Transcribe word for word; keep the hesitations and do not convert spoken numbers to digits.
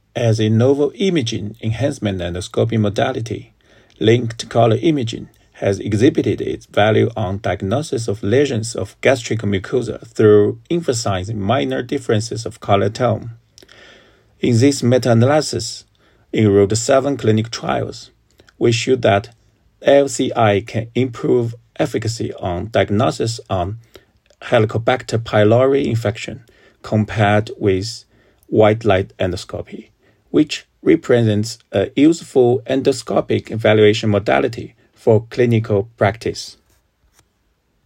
As a novel imaging enhancement endoscopy modality, linked color imaging has exhibited its value on diagnosis of lesions of gastric mucosa through emphasizing minor differences of color tone. In this meta-analysis, enrolled seven clinical trials, we showed that L C I can improve efficacy on diagnosis on Helicobacter pylori infection compared with white light endoscopy, which represents a useful endoscopic evaluation modality for clinical practice.